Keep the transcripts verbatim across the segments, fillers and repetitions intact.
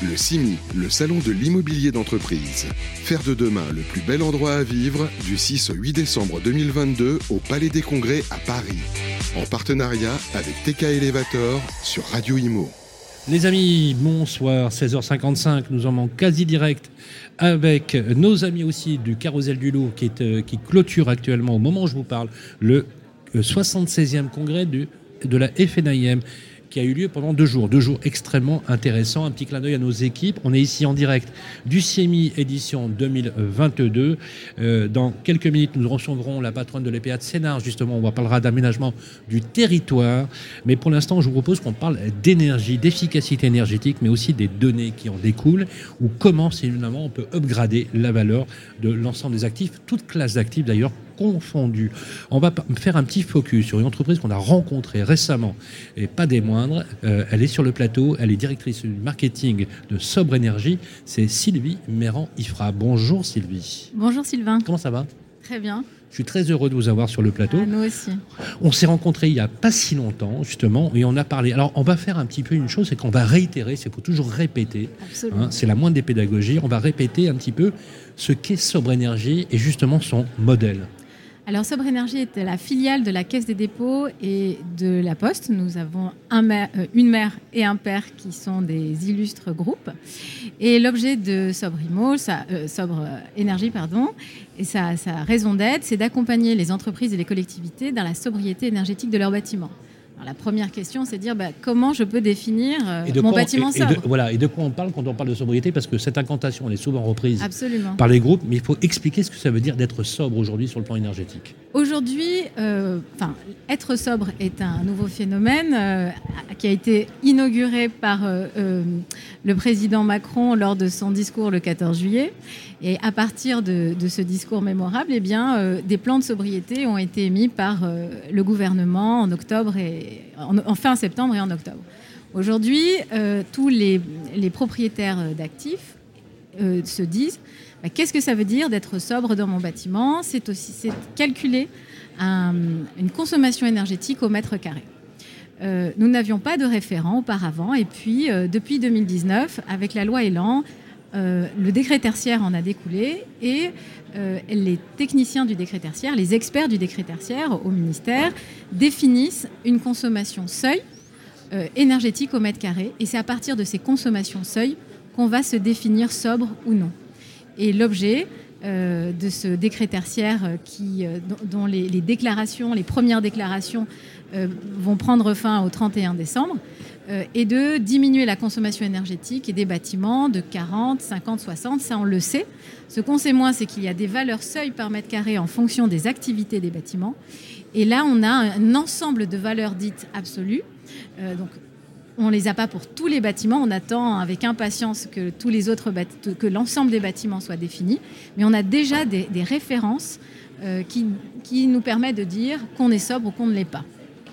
Le C I M I, le salon de l'immobilier d'entreprise. Faire de demain le plus bel endroit à vivre du six au huit décembre deux mille vingt-deux au Palais des Congrès à Paris. En partenariat avec T K Elevator sur Radio Imo. Les amis, bonsoir, seize heures cinquante-cinq, nous sommes en quasi direct avec nos amis aussi du Carrousel du Louvre qui, est, euh, qui clôture actuellement, au moment où je vous parle, le soixante-seizième congrès du, de la F N I M qui a eu lieu pendant deux jours, deux jours extrêmement intéressants. Un petit clin d'œil à nos équipes. On est ici en direct du C I M I édition deux mille vingt-deux. Euh, dans quelques minutes, nous recevrons la patronne de l'E P A de Sénart, justement, on parlera d'aménagement du territoire. Mais pour l'instant, je vous propose qu'on parle d'énergie, d'efficacité énergétique, mais aussi des données qui en découlent, ou comment, finalement, on peut upgrader la valeur de l'ensemble des actifs, toutes classes d'actifs d'ailleurs, confondues. On va faire un petit focus sur une entreprise qu'on a rencontrée récemment, et pas des moindres. Euh, elle est sur le plateau, elle est directrice du marketing de Sobre Énergie. C'est Sylvie Meyran-Ifra. Bonjour Sylvie. Bonjour Sylvain. Comment ça va ? Très bien. Je suis très heureux de vous avoir sur le plateau. Ah, nous aussi. On s'est rencontrés il n'y a pas si longtemps, justement, et on a parlé. Alors, on va faire un petit peu une chose, c'est qu'on va réitérer, c'est faut toujours répéter. Absolument. Hein, c'est la moindre des pédagogies. On va répéter un petit peu ce qu'est Sobre Énergie et justement son modèle. Alors, Sobre Énergie est la filiale de la Caisse des dépôts et de la Poste. Nous avons un mère, euh, une mère et un père qui sont des illustres groupes. Et l'objet de Sobre Imo, ça, euh, Sobre Énergie, pardon, et sa, sa raison d'être, c'est d'accompagner les entreprises et les collectivités dans la sobriété énergétique de leurs bâtiments. Alors, la première question, c'est de dire bah, comment je peux définir euh, mon quoi, bâtiment et, sobre. Et de, voilà, et de quoi on parle quand on parle de sobriété, parce que cette incantation, elle est souvent reprise Absolument. par les groupes, mais il faut expliquer ce que ça veut dire d'être sobre aujourd'hui sur le plan énergétique. Aujourd'hui, euh, enfin, être sobre est un nouveau phénomène euh, qui a été inauguré par euh, euh, le président Macron lors de son discours le quatorze juillet. Et à partir de, de ce discours mémorable, eh bien, euh, des plans de sobriété ont été émis par euh, le gouvernement en octobre et en, en fin septembre et en octobre. Aujourd'hui, euh, tous les, les propriétaires d'actifs euh, se disent bah, qu'est-ce que ça veut dire d'être sobre dans mon bâtiment ? C'est aussi c'est calculer un, une consommation énergétique au mètre carré. Euh, nous n'avions pas de référent auparavant et puis euh, depuis deux mille dix-neuf, avec la loi Elan, Euh, le décret tertiaire en a découlé et euh, les techniciens du décret tertiaire, les experts du décret tertiaire au ministère définissent une consommation seuil euh, énergétique au mètre carré et c'est à partir de ces consommations seuil qu'on va se définir sobre ou non. Et l'objet euh, de ce décret tertiaire qui, euh, dont les, les déclarations, les premières déclarations euh, vont prendre fin au trente et un décembre, Euh, et de diminuer la consommation énergétique et des bâtiments de quarante, cinquante, soixante, ça on le sait. Ce qu'on sait moins, c'est qu'il y a des valeurs seuil par mètre carré en fonction des activités des bâtiments. Et là, on a un ensemble de valeurs dites absolues. Euh, donc, on ne les a pas pour tous les bâtiments. On attend avec impatience que, tous les autres bâti- que l'ensemble des bâtiments soit défini. Mais on a déjà des, des références euh, qui, qui nous permettent de dire qu'on est sobre ou qu'on ne l'est pas.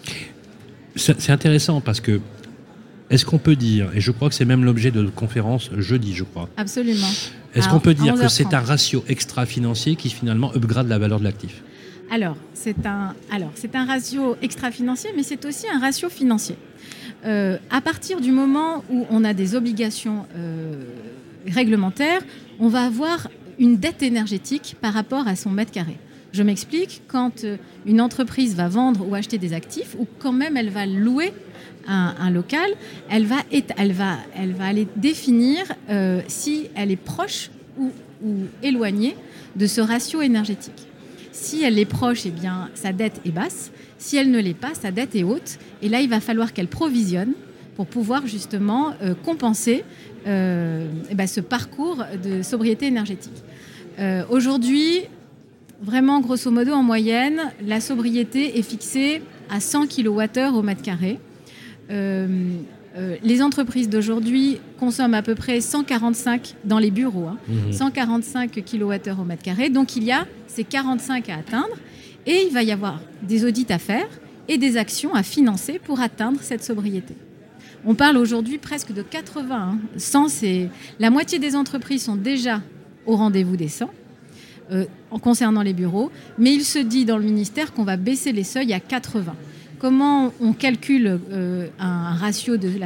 C'est, c'est intéressant parce que est-ce qu'on peut dire, et je crois que c'est même l'objet de notre conférence jeudi, je crois. Absolument. Est-ce Alors, qu'on peut dire que onze heures trente. c'est un ratio extra-financier qui finalement upgrade la valeur de l'actif ? Alors, c'est un, alors, c'est un ratio extra-financier, mais c'est aussi un ratio financier. Euh, à partir du moment où on a des obligations euh, réglementaires, on va avoir une dette énergétique par rapport à son mètre carré. Je m'explique, quand une entreprise va vendre ou acheter des actifs, ou quand même elle va louer Un, un local, elle va, elle, va, elle va aller définir euh, si elle est proche ou, ou éloignée de ce ratio énergétique. Si elle est proche, eh bien, sa dette est basse. Si elle ne l'est pas, sa dette est haute. Et là, il va falloir qu'elle provisionne pour pouvoir justement euh, compenser euh, eh ben, ce parcours de sobriété énergétique. Euh, aujourd'hui, vraiment, grosso modo, en moyenne, la sobriété est fixée à cent kilowattheures au mètre carré. Euh, euh, les entreprises d'aujourd'hui consomment à peu près cent quarante-cinq dans les bureaux, hein, mmh. cent quarante-cinq kilowattheures au mètre carré. Donc il y a ces quarante-cinq à atteindre et il va y avoir des audits à faire et des actions à financer pour atteindre cette sobriété. On parle aujourd'hui presque de quatre-vingts. Hein. cent, c'est... La moitié des entreprises sont déjà au rendez-vous des cent euh, en concernant les bureaux, mais il se dit dans le ministère qu'on va baisser les seuils à quatre-vingts. Comment on calcule euh, un ratio de la sorte ?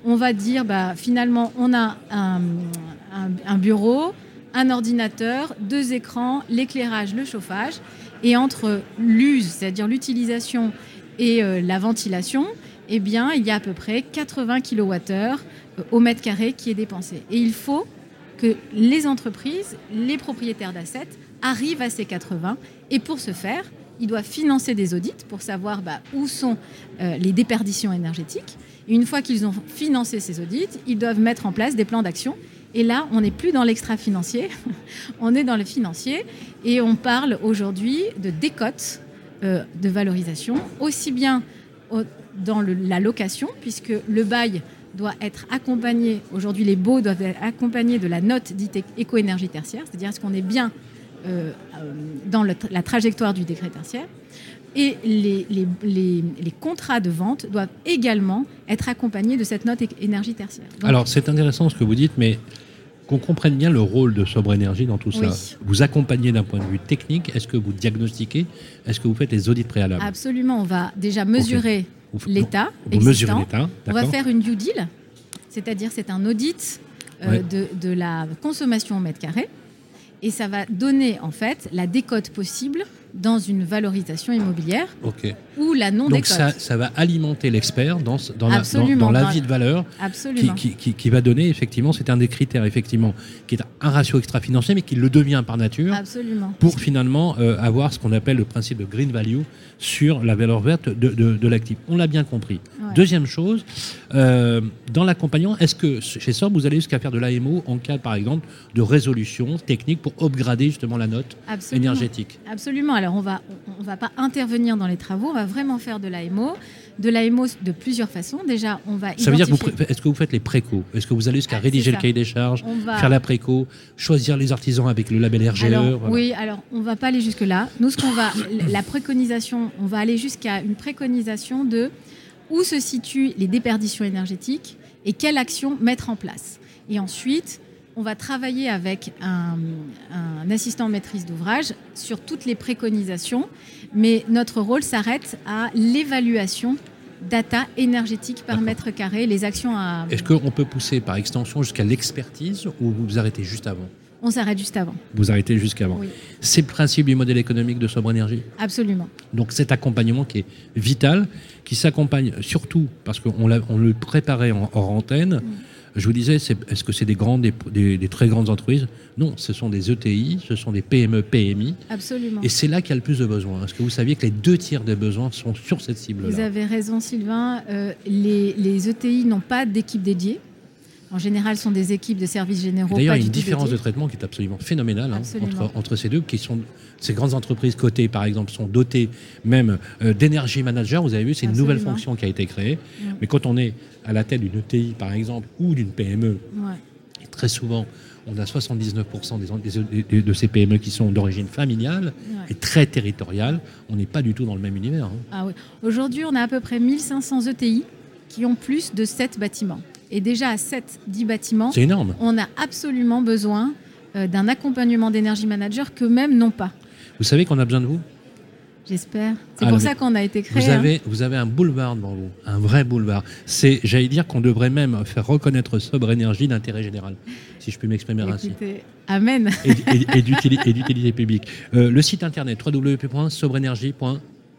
on va dire, bah, finalement, on a un, un, un bureau, un ordinateur, deux écrans, l'éclairage, le chauffage. Et entre l'use, c'est-à-dire l'utilisation, et euh, la ventilation, eh bien, il y a à peu près quatre-vingts kilowattheures euh, au mètre carré qui est dépensé. Et il faut que les entreprises, les propriétaires d'assets arrivent à ces quatre-vingts. Et pour ce faire, ils doivent financer des audits pour savoir bah, où sont euh, les déperditions énergétiques. Et une fois qu'ils ont financé ces audits, ils doivent mettre en place des plans d'action. Et là, on n'est plus dans l'extra-financier, on est dans le financier. Et on parle aujourd'hui de décote euh, de valorisation, aussi bien au, dans le, la location, puisque le bail doit être accompagné, aujourd'hui les baux doivent être accompagnés de la note dite éco-énergie tertiaire, c'est-à-dire est-ce qu'on est bien euh, dans le, la trajectoire du décret tertiaire. Et les, les, les, les contrats de vente doivent également être accompagnés de cette note énergie tertiaire. Donc, alors, c'est intéressant ce que vous dites, mais qu'on comprenne bien le rôle de Sobre Énergie dans tout ça. Oui. Vous accompagnez d'un point de vue technique, est-ce que vous diagnostiquez, est-ce que vous faites les audits préalables? Absolument, on va déjà mesurer okay. l'état vous existant. Mesurez l'état, on va faire une due deal, c'est-à-dire c'est un audit euh, ouais. de, de la consommation au mètre carré. Et ça va donner, en fait, la décote possible dans une valorisation immobilière okay. ou la non-décote. Donc ça, ça va alimenter l'expert dans, dans, la, dans, dans l'avis de valeur qui, qui, qui, qui va donner, effectivement, c'est un des critères, effectivement, qui est un ratio extra-financier, mais qui le devient par nature. Absolument. Pour finalement euh, avoir ce qu'on appelle le principe de green value sur la valeur verte de, de, de l'actif. On l'a bien compris. Ouais. Deuxième chose, euh, dans l'accompagnement, est-ce que chez Sobre, vous allez jusqu'à faire de l'A M O en cas, par exemple, de résolution technique pour upgrader justement la note Absolument. énergétique? Absolument. Alors, on va, on va pas intervenir dans les travaux, on va vraiment faire de l'A M O. De l'A M O de plusieurs façons. Déjà, on va Ça identifier... veut dire que vous pré... est-ce que vous faites les précos? Est-ce que vous allez jusqu'à ah, rédiger le cahier des charges, va... faire la préco, choisir les artisans avec le label R G E? Alors, voilà. Oui, alors on ne va pas aller jusque-là. Nous, ce qu'on va... la préconisation, on va aller jusqu'à une préconisation de où se situent les déperditions énergétiques et quelle action mettre en place. Et ensuite... on va travailler avec un, un assistant maîtrise d'ouvrage sur toutes les préconisations, mais notre rôle s'arrête à l'évaluation data énergétique par D'accord. mètre carré, les actions à... Est-ce qu'on peut pousser par extension jusqu'à l'expertise ou vous vous arrêtez juste avant? On s'arrête juste avant. Vous arrêtez jusqu'avant. Oui. C'est le principe du modèle économique de Sobre Énergie? Absolument. Donc cet accompagnement qui est vital, qui s'accompagne surtout, parce qu'on l'a, on le préparait en, hors antenne, mmh. Je vous disais, c'est, est-ce que c'est des grandes, des, des, des très grandes entreprises? Non, ce sont des E T I, ce sont des P M E, P M I. Absolument. Et c'est là qu'il y a le plus de besoins. Est-ce que vous saviez que les deux tiers des besoins sont sur cette cible-là? Vous avez raison, Sylvain. Euh, les, les E T I n'ont pas d'équipe dédiée. En général, ce sont des équipes de services généraux. D'ailleurs, pas il y a une du différence dédiées. de traitement qui est absolument phénoménale hein, entre, entre ces deux, qui sont ces grandes entreprises cotées, par exemple, sont dotées même euh, d'énergie manager. Vous avez vu, c'est une Absolument. nouvelle fonction qui a été créée. Mmh. Mais quand on est à la tête d'une E T I, par exemple, ou d'une P M E, ouais. et très souvent, on a soixante-dix-neuf pour cent des, des, des, de ces P M E qui sont d'origine familiale ouais. et très territoriale. On n'est pas du tout dans le même univers. Hein. Ah oui. Aujourd'hui, on a à peu près mille cinq cents E T I qui ont plus de sept bâtiments. Et déjà à sept dix bâtiments, c'est énorme. On a absolument besoin euh, d'un accompagnement d'énergie manager qu'eux-mêmes n'ont pas. Vous savez qu'on a besoin de vous? J'espère. C'est ah, pour mais ça qu'on a été créé. Vous avez, hein. vous avez un boulevard devant vous, un vrai boulevard. C'est, j'allais dire qu'on devrait même faire reconnaître Sobre Énergie d'intérêt général, si je puis m'exprimer Écoutez, ainsi. Amen. Et, et, et, d'utilité, et d'utilité publique. Euh, le site internet w w w point sobre énergie point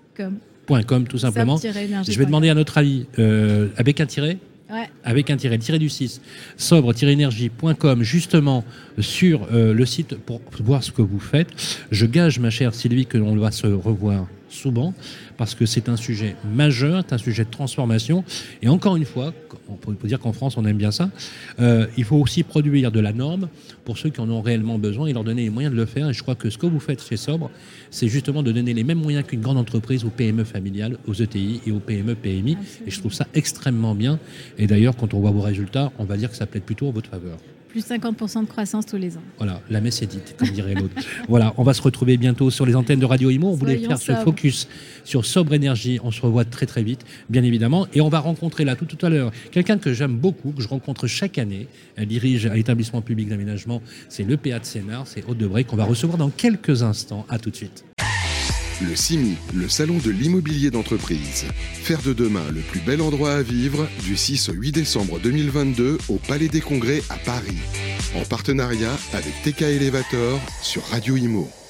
com, tout simplement. Je vais demander à notre ami, euh, avec un tiret Ouais. avec un tiret, le tiret du six, sobre énergie point com, justement sur euh, le site pour voir ce que vous faites. Je gage, ma chère Sylvie, que l'on va se revoir souvent parce que c'est un sujet majeur, c'est un sujet de transformation. Et encore une fois, on peut dire qu'en France, on aime bien ça, euh, il faut aussi produire de la norme pour ceux qui en ont réellement besoin et leur donner les moyens de le faire. Et je crois que ce que vous faites chez Sobre, c'est justement de donner les mêmes moyens qu'une grande entreprise aux P M E familiales, aux E T I et aux P M E, P M I. Absolument. Et je trouve ça extrêmement bien. Et d'ailleurs, quand on voit vos résultats, on va dire que ça plaide plutôt en votre faveur. Plus cinquante pour cent de croissance tous les ans. Voilà, la messe est dite, comme dirait l'autre. Voilà, on va se retrouver bientôt sur les antennes de Radio Imo. On voulait faire ce focus sur Sobre Énergie. On se revoit très très vite, bien évidemment. Et on va rencontrer là tout, tout à l'heure quelqu'un que j'aime beaucoup, que je rencontre chaque année. Elle dirige à l'établissement public d'aménagement. C'est l'E P A de Sénart, c'est Aude Debré, qu'on va recevoir dans quelques instants. À tout de suite. Le C I M I, le salon de l'immobilier d'entreprise. Faire de demain le plus bel endroit à vivre du six au huit décembre deux mille vingt-deux au Palais des Congrès à Paris. En partenariat avec T K Elevator sur Radio Imo.